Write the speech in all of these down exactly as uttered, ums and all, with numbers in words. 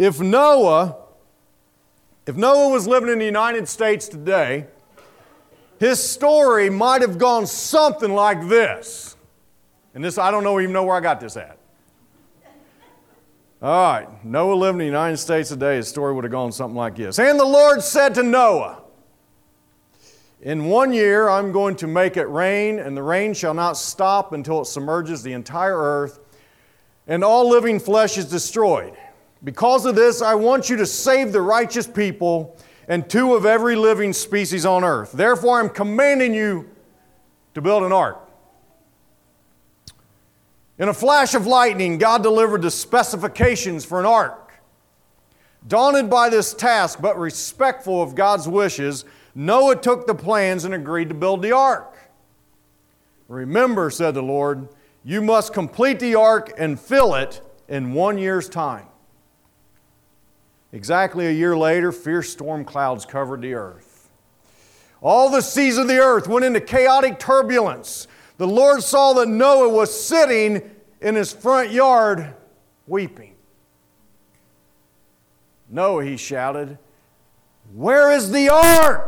if Noah, if Noah was living in the United States today, his story might have gone something like this. And this, I don't know, even know where I got this at. All right, Noah lived in the United States today, his story would have gone something like this. And the Lord said to Noah, in one year I'm going to make it rain, and the rain shall not stop until it submerges the entire earth, and all living flesh is destroyed. Because of this, I want you to save the righteous people and two of every living species on earth. Therefore, I'm commanding you to build an ark. In a flash of lightning, God delivered the specifications for an ark. Daunted by this task, but respectful of God's wishes, Noah took the plans and agreed to build the ark. Remember, said the Lord, you must complete the ark and fill it in one year's time. Exactly a year later, fierce storm clouds covered the earth. All the seas of the earth went into chaotic turbulence. The Lord saw that Noah was sitting in his front yard weeping. Noah, he shouted, where is the ark?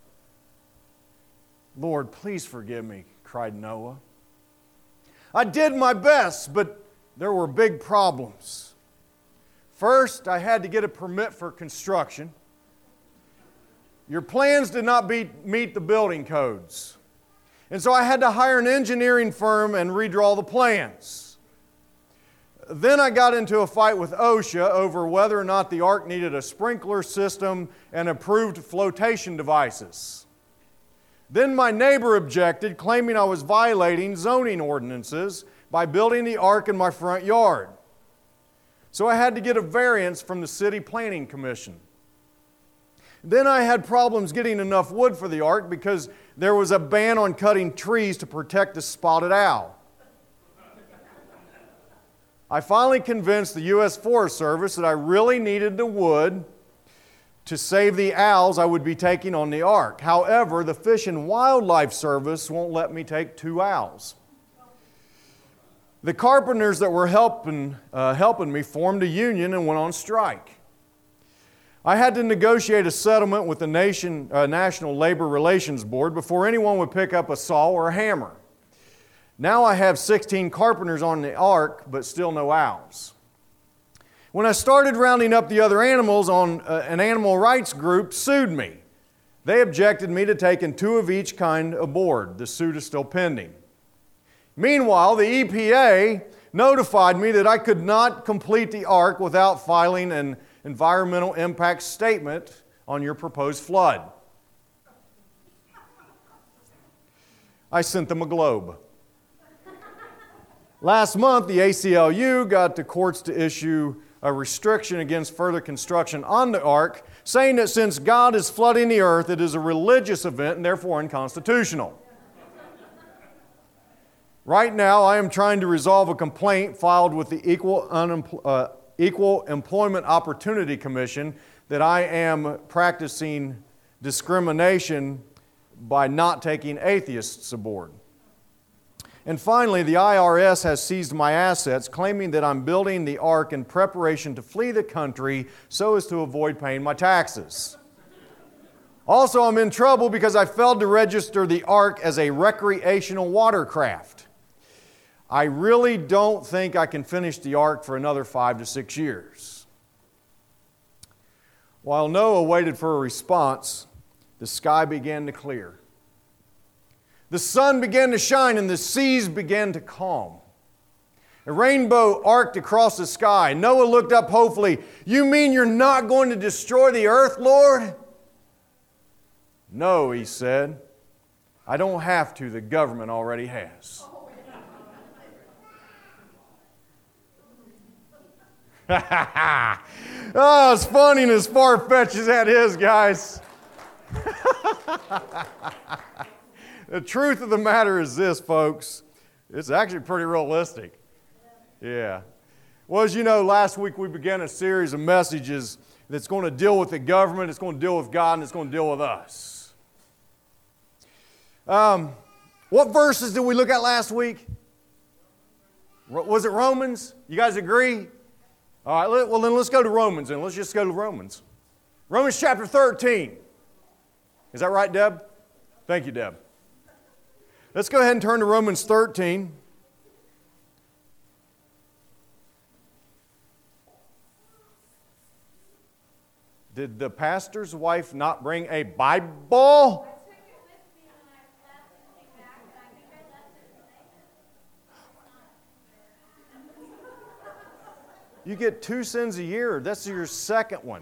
Lord, please forgive me, cried Noah. I did my best, but there were big problems. First, I had to get a permit for construction. Your plans did not beat, meet the building codes. And so I had to hire an engineering firm and redraw the plans. Then I got into a fight with OSHA over whether or not the ark needed a sprinkler system and approved flotation devices. Then my neighbor objected, claiming I was violating zoning ordinances by building the ark in my front yard. So I had to get a variance from the City Planning Commission. Then I had problems getting enough wood for the ark because there was a ban on cutting trees to protect the spotted owl. I finally convinced the U S Forest Service that I really needed the wood to save the owls I would be taking on the ark. However, the Fish and Wildlife Service won't let me take two owls. The carpenters that were helping, uh, helping me formed a union and went on strike. I had to negotiate a settlement with the nation, uh, National Labor Relations Board before anyone would pick up a saw or a hammer. Now I have sixteen carpenters on the ark, but still no owls. When I started rounding up the other animals, on uh, an animal rights group sued me. They objected me to taking two of each kind aboard. The suit is still pending. Meanwhile, the E P A notified me that I could not complete the ark without filing an environmental impact statement on your proposed flood. I sent them a globe. Last month, the A C L U got the courts to issue a restriction against further construction on the ark, saying that since God is flooding the earth, it is a religious event and therefore unconstitutional. Right now, I am trying to resolve a complaint filed with the Equal, Unempl- uh, Equal Employment Opportunity Commission that I am practicing discrimination by not taking atheists aboard. And finally, the I R S has seized my assets, claiming that I'm building the ark in preparation to flee the country so as to avoid paying my taxes. Also, I'm in trouble because I failed to register the ark as a recreational watercraft. I really don't think I can finish the ark for another five to six years. While Noah waited for a response, the sky began to clear. The sun began to shine and the seas began to calm. A rainbow arced across the sky. Noah looked up hopefully. You mean you're not going to destroy the earth, Lord? No, he said. I don't have to. The government already has. Oh, it's funny and as far-fetched as that is, guys. The truth of the matter is this, folks. It's actually pretty realistic. Yeah. Well, as you know, last week we began a series of messages that's going to deal with the government, it's going to deal with God, and it's going to deal with us. Um, what verses did we look at last week? Was it Romans? You guys agree? All right, let, well then let's go to Romans and let's just go to Romans. Romans chapter thirteen. Is that right, Deb? Thank you, Deb. Let's go ahead and turn to Romans thirteen. Did the pastor's wife not bring a Bible? You get two sins a year. That's your second one.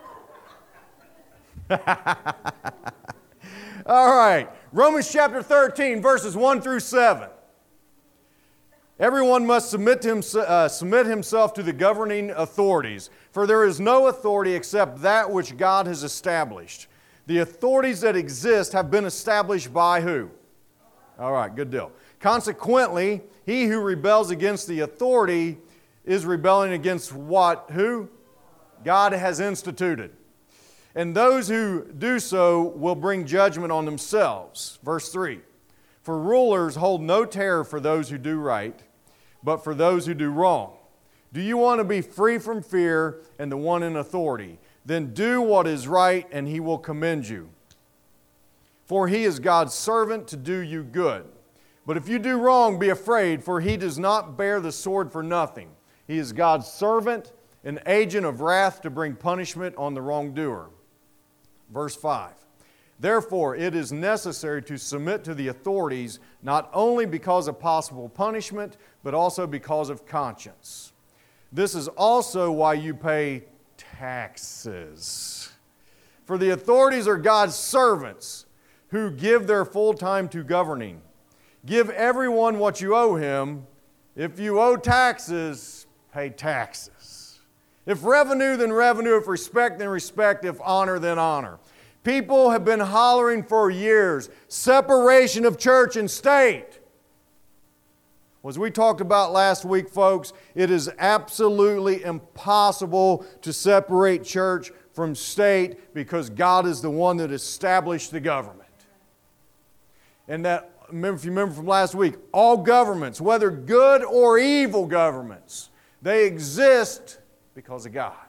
All right. Romans chapter thirteen, verses one through seven. Everyone must submit, to him, uh, submit himself to the governing authorities, for there is no authority except that which God has established. The authorities that exist have been established by who? All right, good deal. Consequently, he who rebels against the authority is rebelling against what? Who? God has instituted. And those who do so will bring judgment on themselves. Verse three. For rulers hold no terror for those who do right, but for those who do wrong. Do you want to be free from fear and the one in authority? Then do what is right, and he will commend you. For he is God's servant to do you good. But if you do wrong, be afraid, for he does not bear the sword for nothing. He is God's servant, an agent of wrath to bring punishment on the wrongdoer. Verse five. Therefore, it is necessary to submit to the authorities, not only because of possible punishment, but also because of conscience. This is also why you pay taxes. For the authorities are God's servants who give their full time to governing. Give everyone what you owe him. If you owe taxes, pay taxes. If revenue, then revenue. If respect, then respect. If honor, then honor. People have been hollering for years, separation of church and state. As we talked about last week, folks, it is absolutely impossible to separate church from state because God is the one that established the government. And that, remember, if you remember from last week, all governments, whether good or evil governments, they exist because of God.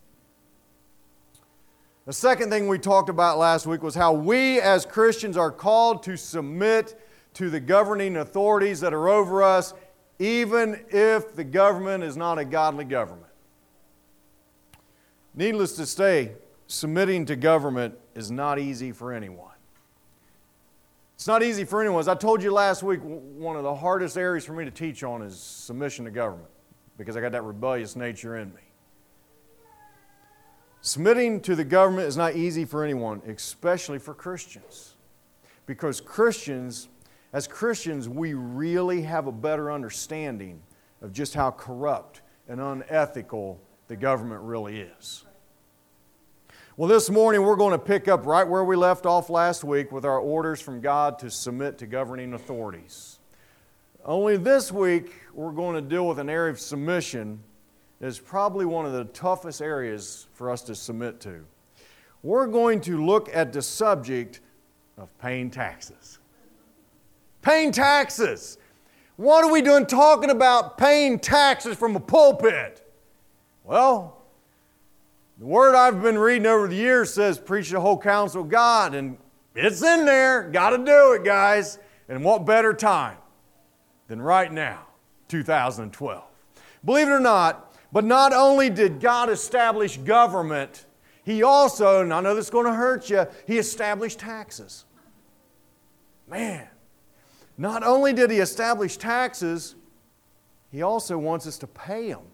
The second thing we talked about last week was how we as Christians are called to submit to the governing authorities that are over us, even if the government is not a godly government. Needless to say, submitting to government is not easy for anyone. It's not easy for anyone. As I told you last week, one of the hardest areas for me to teach on is submission to government, because I got that rebellious nature in me. Submitting to the government is not easy for anyone, especially for Christians. Because Christians, as Christians, we really have a better understanding of just how corrupt and unethical the government really is. Well, this morning we're going to pick up right where we left off last week with our orders from God to submit to governing authorities. Only this week we're going to deal with an area of submission is probably one of the toughest areas for us to submit to. We're going to look at the subject of paying taxes. Paying taxes! What are we doing talking about paying taxes from a pulpit? Well, the word I've been reading over the years says preach the whole counsel of God, and it's in there. Got to do it, guys. And what better time than right now, two thousand twelve. Believe it or not, but not only did God establish government, He also, and I know this is going to hurt you, He established taxes. Man, not only did He establish taxes, He also wants us to pay them.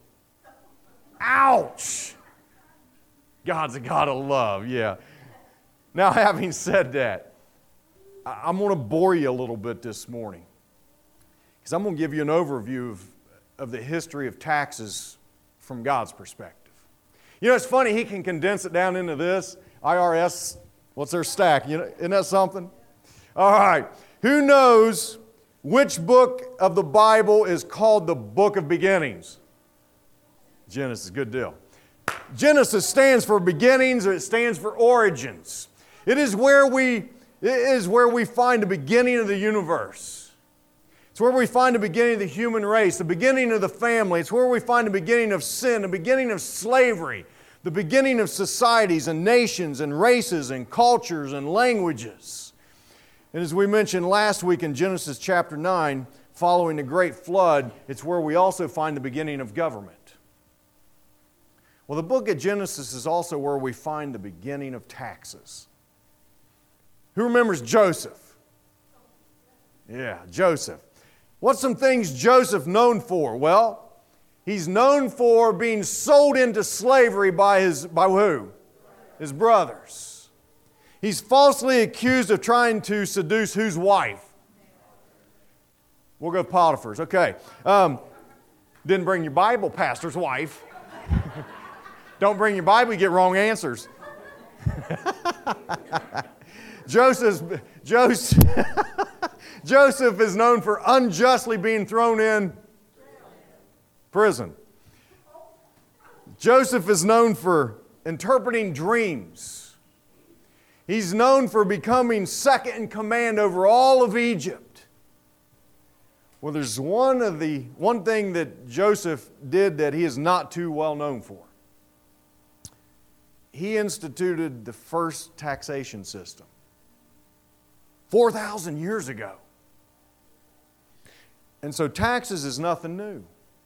Ouch! God's a God of love, yeah. Now, having said that, I'm going to bore you a little bit this morning, because I'm going to give you an overview of, of the history of taxes from God's perspective. You know, it's funny, He can condense it down into this. I R S, what's their stack? You know, isn't that something? All right. Who knows which book of the Bible is called the Book of Beginnings? Genesis, good deal. Genesis stands for beginnings, or it stands for origins. It is where we, it is where we find the beginning of the universe. It's where we find the beginning of the human race, the beginning of the family. It's where we find the beginning of sin, the beginning of slavery, the beginning of societies and nations and races and cultures and languages. And as we mentioned last week in Genesis chapter nine, following the great flood, it's where we also find the beginning of government. Well, the book of Genesis is also where we find the beginning of taxes. Who remembers Joseph? Yeah, Joseph. What's some things Joseph known for? Well, he's known for being sold into slavery by his, by who? His brothers. He's falsely accused of trying to seduce whose wife? We'll go Potiphar's. Okay. Um, didn't bring your Bible, pastor's wife. Don't bring your Bible, you get wrong answers. Joseph's, Joseph, Joseph is known for unjustly being thrown in prison. Joseph is known for interpreting dreams. He's known for becoming second in command over all of Egypt. Well, there's one of the one thing that Joseph did that he is not too well known for. He instituted the first taxation system four thousand years ago. And so taxes is nothing new.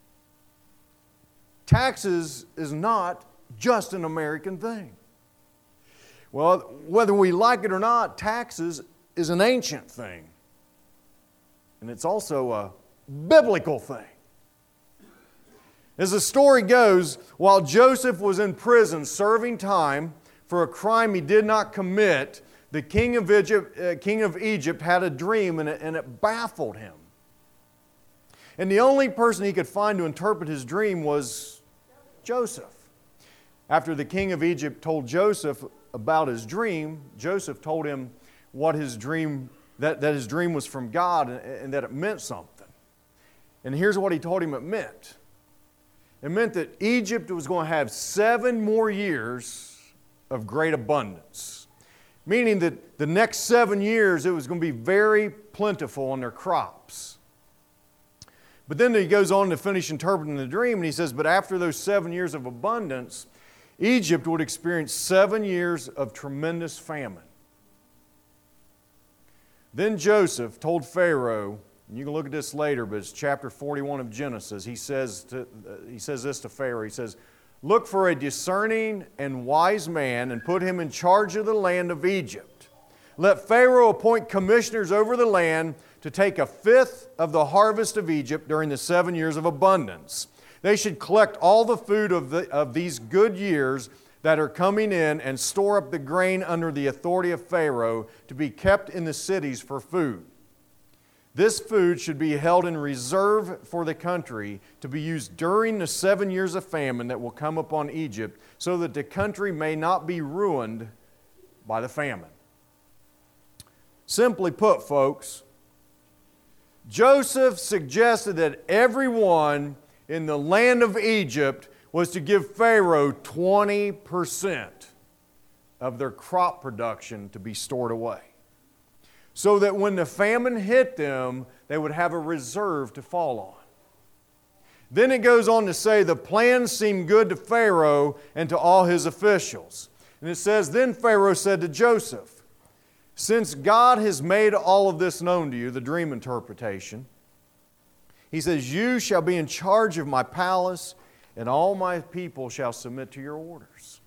Taxes is not just an American thing. Well, whether we like it or not, taxes is an ancient thing. And it's also a biblical thing. As the story goes, while Joseph was in prison serving time for a crime he did not commit, the king of Egypt, uh, king of Egypt had a dream and it, and it baffled him. And the only person he could find to interpret his dream was Joseph. After the king of Egypt told Joseph about his dream, Joseph told him what his dream, that, that his dream was from God and, and that it meant something. And here's what he told him it meant. It meant that Egypt was going to have seven more years of great abundance. Meaning that the next seven years it was going to be very plentiful on their crops. But then he goes on to finish interpreting the dream and he says, but after those seven years of abundance, Egypt would experience seven years of tremendous famine. Then Joseph told Pharaoh, and you can look at this later, but it's chapter forty-one of Genesis. He says, to, uh, he says this to Pharaoh. He says, look for a discerning and wise man and put him in charge of the land of Egypt. Let Pharaoh appoint commissioners over the land to take a fifth of the harvest of Egypt during the seven years of abundance. They should collect all the food of, the, of these good years that are coming in and store up the grain under the authority of Pharaoh to be kept in the cities for food. This food should be held in reserve for the country to be used during the seven years of famine that will come upon Egypt, so that the country may not be ruined by the famine. Simply put, folks, Joseph suggested that everyone in the land of Egypt was to give Pharaoh twenty percent of their crop production to be stored away, so that when the famine hit them, they would have a reserve to fall on. Then it goes on to say the plan seemed good to Pharaoh and to all his officials. And it says, then Pharaoh said to Joseph, since God has made all of this known to you, the dream interpretation, he says, you shall be in charge of my palace, and all my people shall submit to your orders.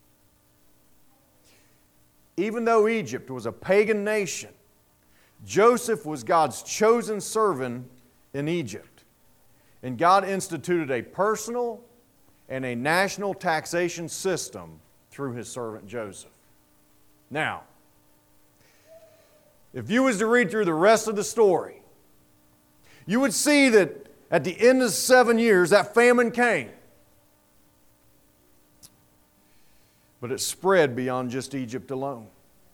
Even though Egypt was a pagan nation, Joseph was God's chosen servant in Egypt. And God instituted a personal and a national taxation system through His servant Joseph. Now, if you was to read through the rest of the story, you would see that at the end of the seven years, that famine came. But it spread beyond just Egypt alone.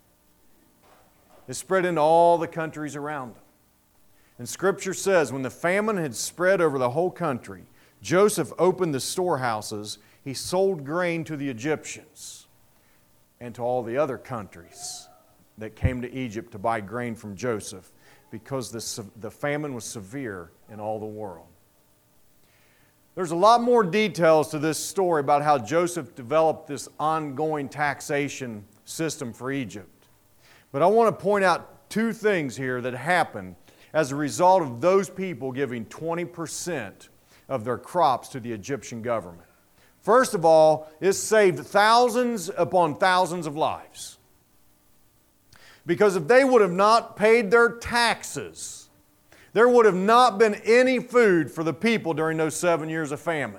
It spread into all the countries around them. And Scripture says when the famine had spread over the whole country, Joseph opened the storehouses. He sold grain to the Egyptians and to all the other countries that came to Egypt to buy grain from Joseph. because the, the famine was severe in all the world. There's a lot more details to this story about how Joseph developed this ongoing taxation system for Egypt. But I want to point out two things here that happened as a result of those people giving twenty percent of their crops to the Egyptian government. First of all, it saved thousands upon thousands of lives. Because if they would have not paid their taxes, there would have not been any food for the people during those seven years of famine.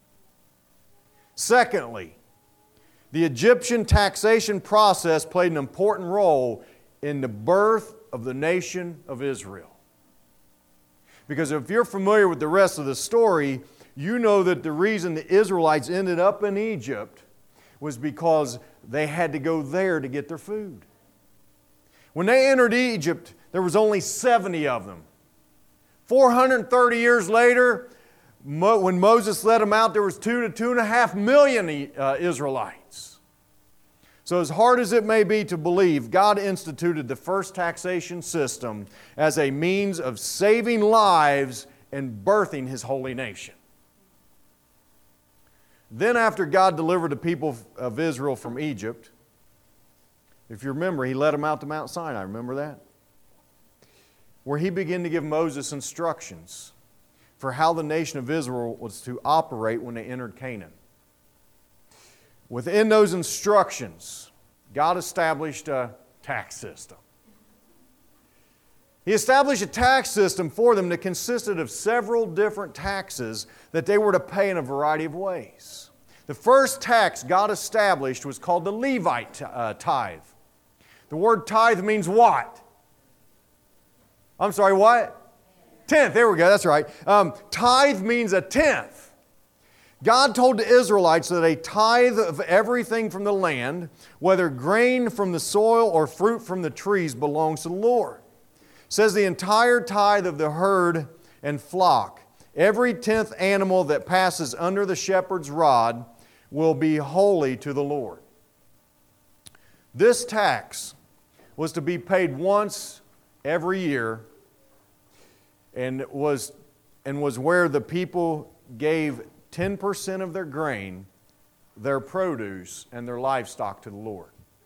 Secondly, the Egyptian taxation process played an important role in the birth of the nation of Israel. Because if you're familiar with the rest of the story, you know that the reason the Israelites ended up in Egypt was because they had to go there to get their food. When they entered Egypt, there was only seventy of them. four hundred thirty years later, when Moses led them out, there was two to two and a half million uh, Israelites. So as hard as it may be to believe, God instituted the first taxation system as a means of saving lives and birthing His holy nation. Then after God delivered the people of Israel from Egypt, if you remember, He led them out to Mount Sinai. Remember that? Where He began to give Moses instructions for how the nation of Israel was to operate when they entered Canaan. Within those instructions, God established a tax system. He established a tax system for them that consisted of several different taxes that they were to pay in a variety of ways. The first tax God established was called the Levite uh, tithe. The word tithe means what? I'm sorry, what? Tenth. There we go. That's right. Um, tithe means a tenth. God told the Israelites that a tithe of everything from the land, whether grain from the soil or fruit from the trees, belongs to the Lord. It says the entire tithe of the herd and flock, every tenth animal that passes under the shepherd's rod, will be holy to the Lord. This tax was to be paid once every year and was, and was where the people gave ten percent of their grain, their produce, and their livestock to the Lord.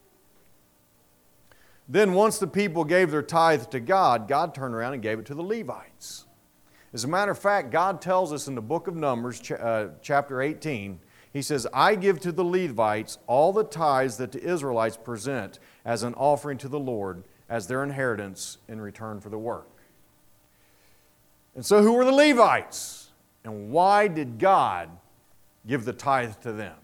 Then once the people gave their tithe to God, God turned around and gave it to the Levites. As a matter of fact, God tells us in the book of Numbers, ch- uh, chapter eighteen, He says, I give to the Levites all the tithes that the Israelites present as an offering to the Lord as their inheritance in return for the work. And so who were the Levites? And why did God give the tithe to them?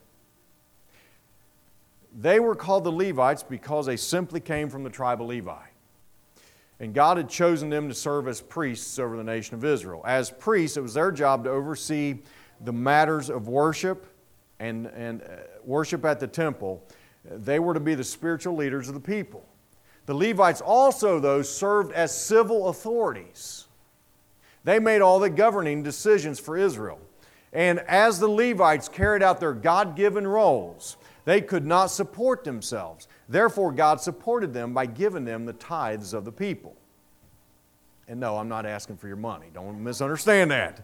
They were called the Levites because they simply came from the tribe of Levi. And God had chosen them to serve as priests over the nation of Israel. As priests, it was their job to oversee the matters of worship and, and uh, worship at the temple. They were to be the spiritual leaders of the people. The Levites also, though, served as civil authorities. They made all the governing decisions for Israel. And as the Levites carried out their God-given roles, they could not support themselves. Therefore, God supported them by giving them the tithes of the people. And no, I'm not asking for your money. Don't misunderstand that.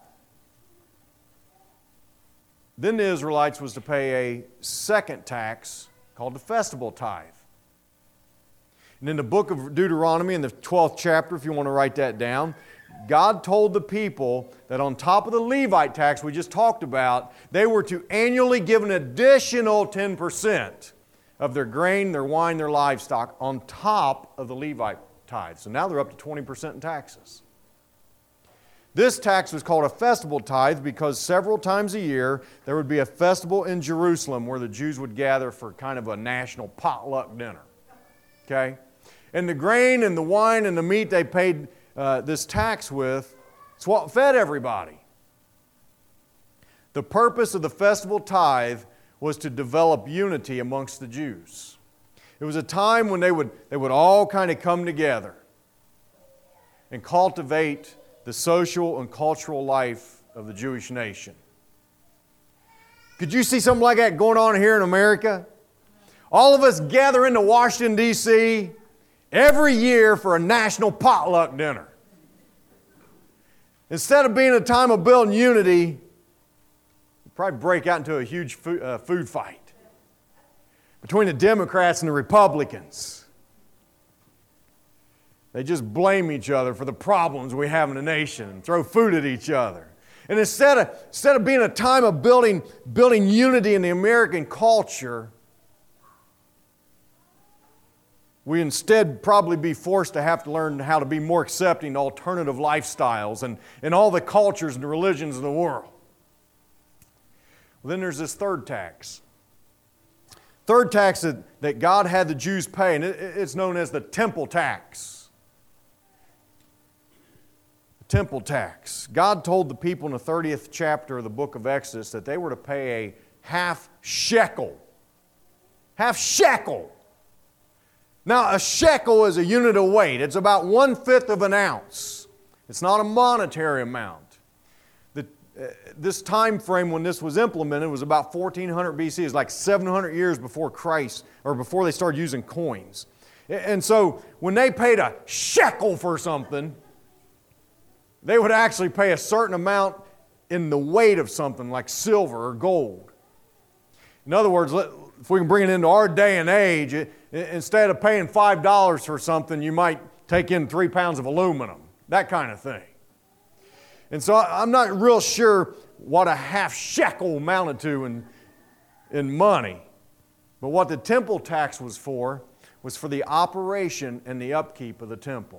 Then the Israelites was to pay a second tax called the festival tithe. And in the book of Deuteronomy, in the twelfth chapter, if you want to write that down, God told the people that on top of the Levite tax we just talked about, they were to annually give an additional ten percent of their grain, their wine, their livestock on top of the Levite tithe. So now they're up to twenty percent in taxes. This tax was called a festival tithe because several times a year there would be a festival in Jerusalem where the Jews would gather for kind of a national potluck dinner. Okay? And the grain and the wine and the meat they paid Uh, this tax with, it's what fed everybody. The purpose of the festival tithe was to develop unity amongst the Jews. It was a time when they would, they would all kind of come together and cultivate the social and cultural life of the Jewish nation. Could you see something like that going on here in America? All of us gather into Washington, D C, every year for a national potluck dinner. Instead of being a time of building unity, we'd probably break out into a huge food, uh, food fight between the Democrats and the Republicans. They just blame each other for the problems we have in the nation and throw food at each other. And instead of, instead of being a time of building, building unity in the American culture, we instead probably be forced to have to learn how to be more accepting to alternative lifestyles and, and all the cultures and the religions of the world. Well, then there's this third tax. Third tax that, that God had the Jews pay, and it, it's known as the temple tax. Temple tax. God told the people in the thirtieth chapter of the book of Exodus that they were to pay a half shekel. Half shekel. Now, a shekel is a unit of weight. It's about one-fifth of an ounce. It's not a monetary amount. The, uh, this time frame when this was implemented was about fourteen hundred B C. It's like seven hundred years before Christ, or before they started using coins. And so, when they paid a shekel for something, they would actually pay a certain amount in the weight of something like silver or gold. In other words, if we can bring it into our day and age, it, instead of paying five dollars for something, you might take in three pounds of aluminum, that kind of thing. And so I'm not real sure what a half shekel amounted to in, in money. But what the temple tax was for was for the operation and the upkeep of the temple.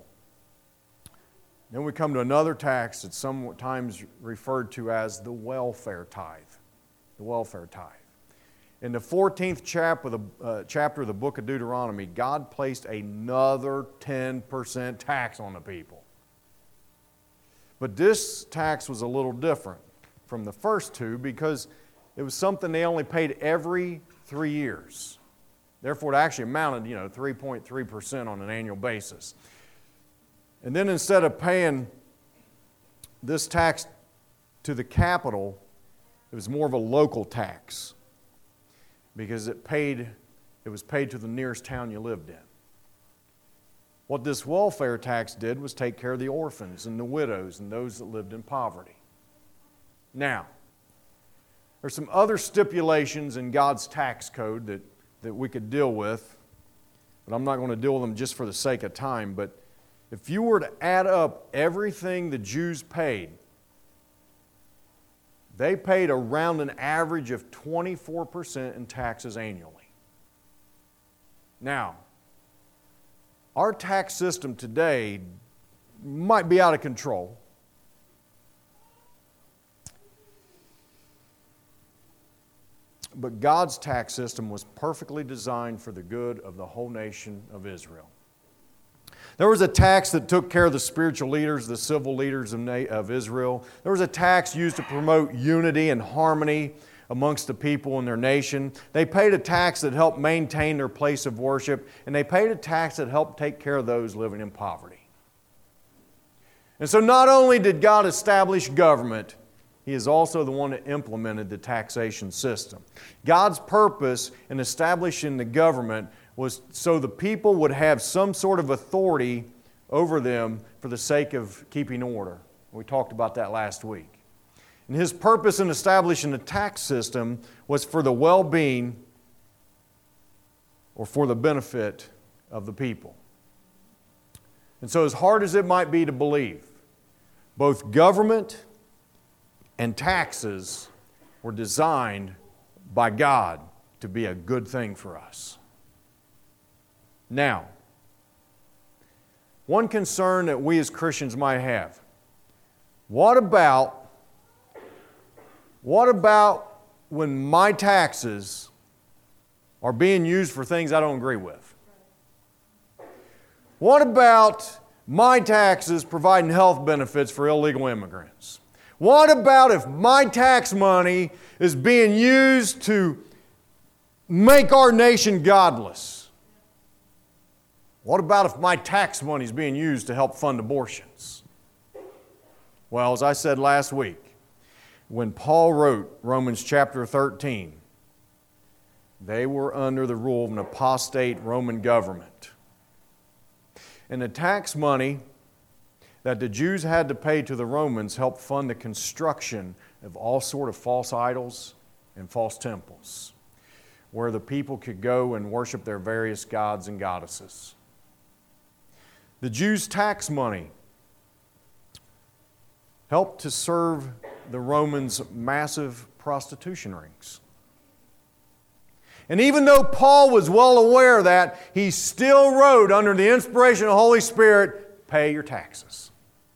Then we come to another tax that's sometimes referred to as the welfare tithe. The welfare tithe. In the fourteenth chapter of the, uh, chapter of the book of Deuteronomy, God placed another ten percent tax on the people. But this tax was a little different from the first two because it was something they only paid every three years. Therefore, it actually amounted, you know, three point three percent on an annual basis. And then instead of paying this tax to the capital, it was more of a local tax because it paid, it was paid to the nearest town you lived in. What this welfare tax did was take care of the orphans and the widows and those that lived in poverty. Now, there's some other stipulations in God's tax code that, that we could deal with, but I'm not going to deal with them just for the sake of time. But if you were to add up everything the Jews paid, they paid around an average of twenty-four percent in taxes annually. Now, our tax system today might be out of control. But God's tax system was perfectly designed for the good of the whole nation of Israel. There was a tax that took care of the spiritual leaders, the civil leaders of, Na- of Israel. There was a tax used to promote unity and harmony amongst the people in their nation. They paid a tax that helped maintain their place of worship, and they paid a tax that helped take care of those living in poverty. And so not only did God establish government, He is also the one that implemented the taxation system. God's purpose in establishing the government was so the people would have some sort of authority over them for the sake of keeping order. We talked about that last week. And His purpose in establishing the tax system was for the well-being or for the benefit of the people. And so as hard as it might be to believe, both government and taxes were designed by God to be a good thing for us. Now, one concern that we as Christians might have, what about, what about when my taxes are being used for things I don't agree with? What about my taxes providing health benefits for illegal immigrants? What about if my tax money is being used to make our nation godless? What about if my tax money is being used to help fund abortions? Well, as I said last week, when Paul wrote Romans chapter thirteen, they were under the rule of an apostate Roman government. And the tax money that the Jews had to pay to the Romans helped fund the construction of all sort of false idols and false temples, where the people could go and worship their various gods and goddesses. The Jews' tax money helped to serve the Romans' massive prostitution rings. And even though Paul was well aware of that, he still wrote under the inspiration of the Holy Spirit, pay your taxes.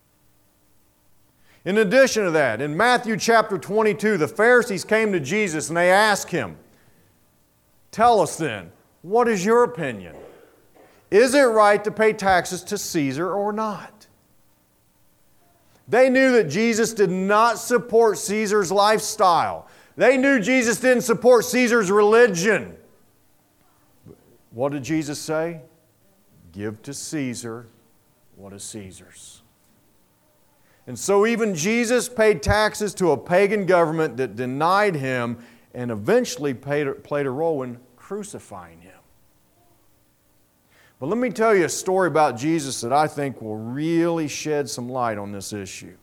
In addition to that, in Matthew chapter twenty-two, the Pharisees came to Jesus and they asked him, tell us then, what is your opinion? Is it right to pay taxes to Caesar or not? They knew that Jesus did not support Caesar's lifestyle. They knew Jesus didn't support Caesar's religion. What did Jesus say? Give to Caesar what is Caesar's. And so even Jesus paid taxes to a pagan government that denied Him and eventually paid, played a role in crucifying Him. But let me tell you a story about Jesus that I think will really shed some light on this issue.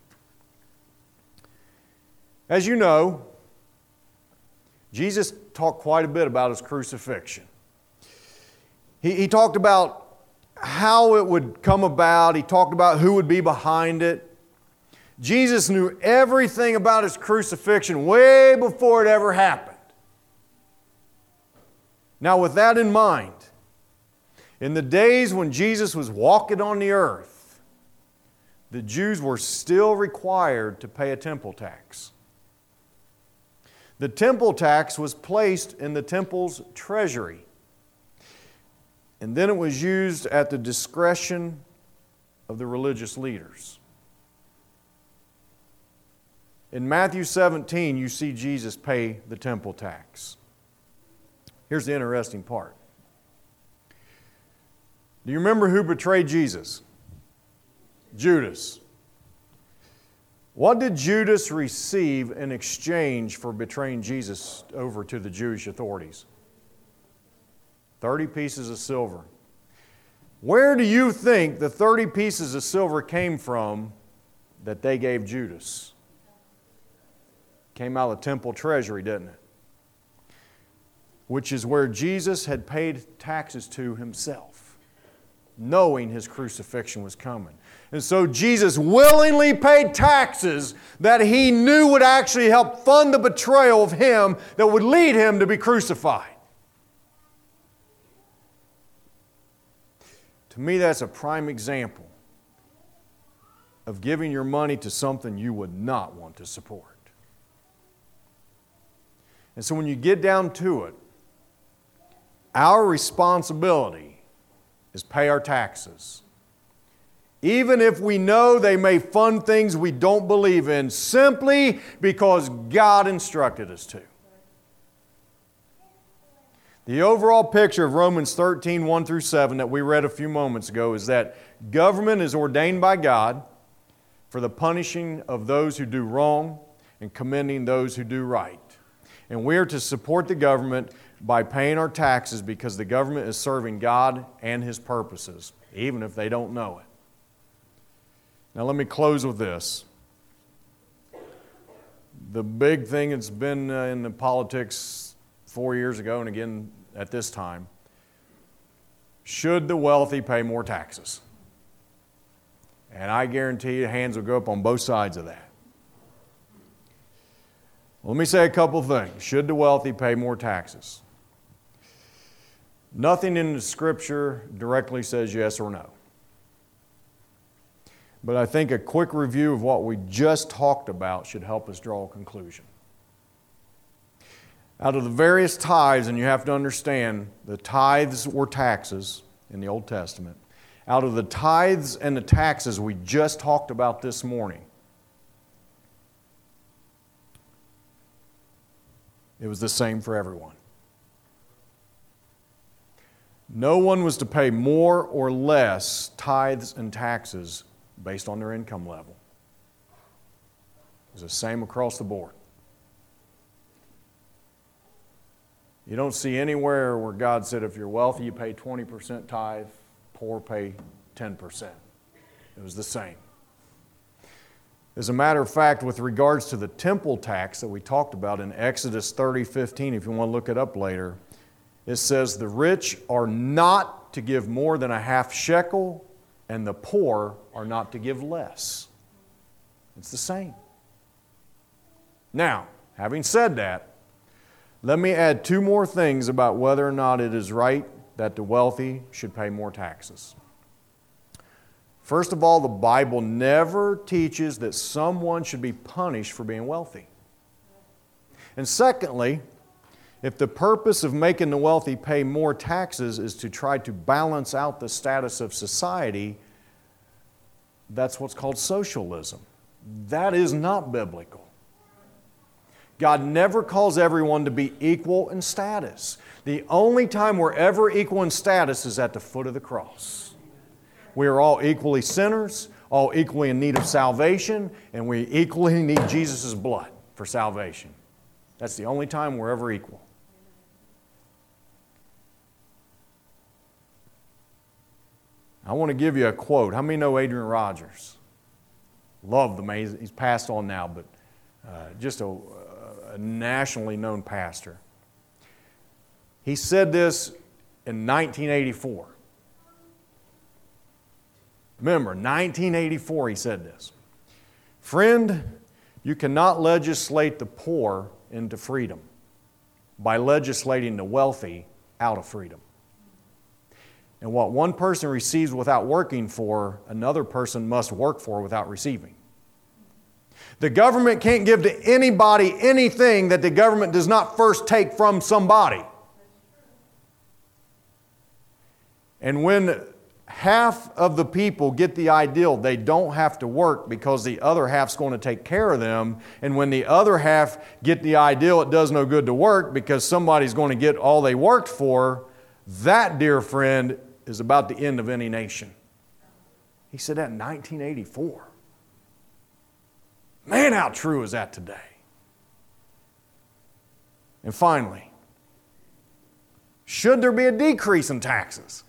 As you know, Jesus talked quite a bit about His crucifixion. He, he talked about how it would come about. He talked about who would be behind it. Jesus knew everything about His crucifixion way before it ever happened. Now, with that in mind, in the days when Jesus was walking on the earth, the Jews were still required to pay a temple tax. The temple tax was placed in the temple's treasury, and then it was used at the discretion of the religious leaders. In Matthew seventeen, you see Jesus pay the temple tax. Here's the interesting part. Do you remember who betrayed Jesus? Judas. What did Judas receive in exchange for betraying Jesus over to the Jewish authorities? thirty pieces of silver. Where do you think the thirty pieces of silver came from that they gave Judas? Came out of the temple treasury, didn't it? Which is where Jesus had paid taxes to Himself, knowing His crucifixion was coming. And so Jesus willingly paid taxes that He knew would actually help fund the betrayal of Him that would lead Him to be crucified. To me, that's a prime example of giving your money to something you would not want to support. And so when you get down to it, our responsibility is pay our taxes. Even if we know they may fund things we don't believe in, simply because God instructed us to. The overall picture of Romans thirteen, one through seven that we read a few moments ago is that government is ordained by God for the punishing of those who do wrong and commending those who do right. And we are to support the government by paying our taxes because the government is serving God and His purposes, even if they don't know it. Now let me close with this. The big thing that's been uh, in the politics four years ago and again at this time, should the wealthy pay more taxes? And I guarantee you hands will go up on both sides of that. Well, let me say a couple things. Should the wealthy pay more taxes? Nothing in the Scripture directly says yes or no. But I think a quick review of what we just talked about should help us draw a conclusion. Out of the various tithes, and you have to understand, the tithes were taxes in the Old Testament. Out of the tithes and the taxes we just talked about this morning, it was the same for everyone. No one was to pay more or less tithes and taxes based on their income level. It was the same across the board. You don't see anywhere where God said if you're wealthy you pay twenty percent tithe, poor pay ten percent. It was the same. As a matter of fact, with regards to the temple tax that we talked about in Exodus thirty fifteen, if you want to look it up later, it says the rich are not to give more than a half shekel, and the poor are not to give less. It's the same. Now, having said that, let me add two more things about whether or not it is right that the wealthy should pay more taxes. First of all, the Bible never teaches that someone should be punished for being wealthy. And secondly, if the purpose of making the wealthy pay more taxes is to try to balance out the status of society, that's what's called socialism. That is not biblical. God never calls everyone to be equal in status. The only time we're ever equal in status is at the foot of the cross. We are all equally sinners, all equally in need of salvation, and we equally need Jesus' blood for salvation. That's the only time we're ever equal. I want to give you a quote. How many know Adrian Rogers? Love the man. He's passed on now, but uh, just a, a nationally known pastor. He said this in nineteen eighty-four. Remember, nineteen eighty-four he said this. Friend, you cannot legislate the poor into freedom by legislating the wealthy out of freedom. And what one person receives without working for, another person must work for without receiving. The government can't give to anybody anything that the government does not first take from somebody. And when half of the people get the ideal they don't have to work because the other half's going to take care of them, and when the other half get the ideal it does no good to work because somebody's going to get all they worked for, that, dear friend, is about the end of any nation. He said that in nineteen eighty-four. Man, how true is that today? And finally, should there be a decrease in taxes?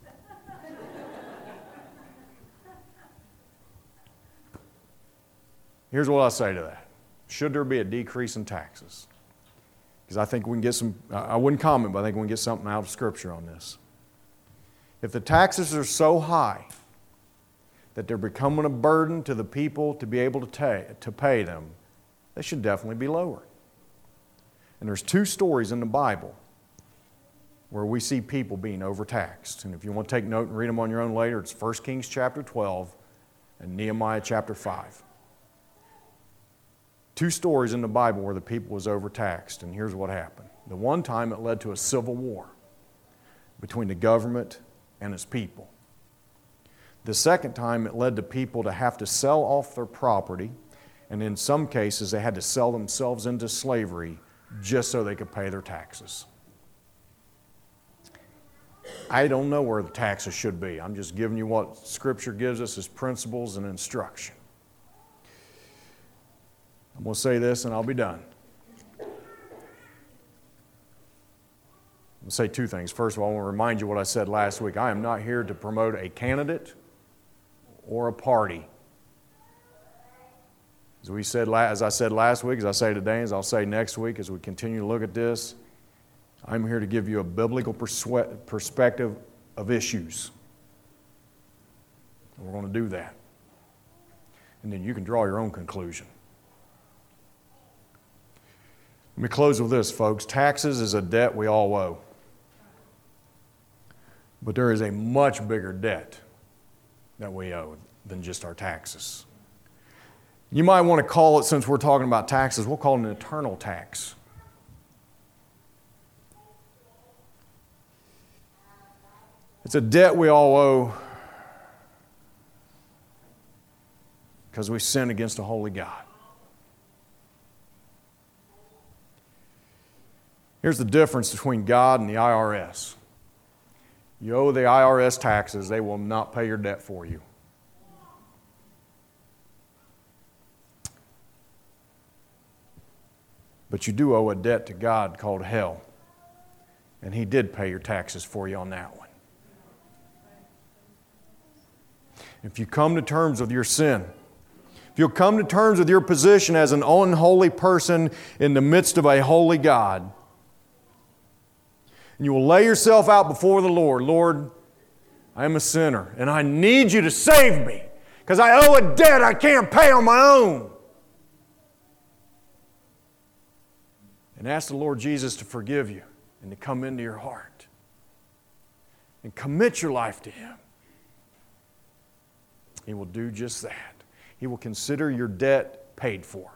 Here's what I'll say to that. Should there be a decrease in taxes? Because I think we can get some, I wouldn't comment, but I think we can get something out of Scripture on this. If the taxes are so high that they're becoming a burden to the people to be able to, ta- to pay them, they should definitely be lowered. And there's two stories in the Bible where we see people being overtaxed. And if you want to take note and read them on your own later, it's First Kings chapter twelve and Nehemiah chapter five. Two stories in the Bible where the people was overtaxed, and here's what happened. The one time it led to a civil war between the government and its people. The second time it led to people to have to sell off their property, and in some cases they had to sell themselves into slavery just so they could pay their taxes. I don't know where the taxes should be. I'm just giving you what Scripture gives us as principles and instruction. I'm going to say this and I'll be done. I'm going to say two things. First of all, I want to remind you what I said last week. I am not here to promote a candidate or a party. As we said, as I said last week, as I say today, as I'll say next week, as we continue to look at this, I'm here to give you a biblical perswe- perspective of issues. And we're going to do that. And then you can draw your own conclusion. Let me close with this, folks. Taxes is a debt we all owe. But there is a much bigger debt that we owe than just our taxes. You might want to call it, since we're talking about taxes, we'll call it an eternal tax. It's a debt we all owe because we sin against a holy God. Here's the difference between God and the I R S. You owe the I R S taxes, they will not pay your debt for you. But you do owe a debt to God called hell. And He did pay your taxes for you on that one. If you come to terms with your sin, if you'll come to terms with your position as an unholy person in the midst of a holy God, and you will lay yourself out before the Lord, Lord, I am a sinner, and I need you to save me because I owe a debt I can't pay on my own. And ask the Lord Jesus to forgive you and to come into your heart. And commit your life to Him. He will do just that. He will consider your debt paid for.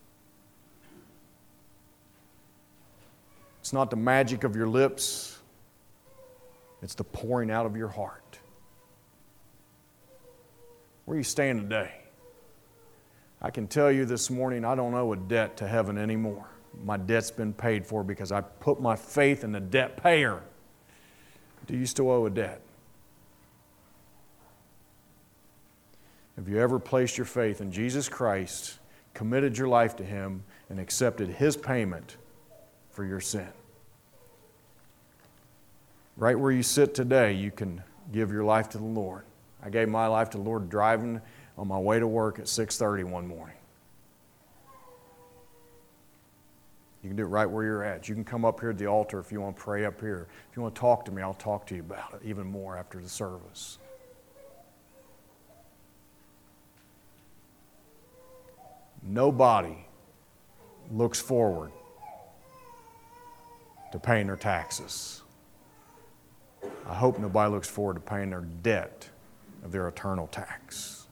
It's not the magic of your lips. It's the pouring out of your heart. Where you stand today? I can tell you this morning, I don't owe a debt to heaven anymore. My debt's been paid for because I put my faith in the debt payer. Do you still owe a debt? Have you ever placed your faith in Jesus Christ, committed your life to Him, and accepted His payment for your sin? Right where you sit today, you can give your life to the Lord. I gave my life to the Lord driving on my way to work at six thirty one morning. You can do it right where you're at. You can come up here at the altar if you want to pray up here. If you want to talk to me, I'll talk to you about it even more after the service. Nobody looks forward to paying their taxes. I hope nobody looks forward to paying their debt of their eternal tax.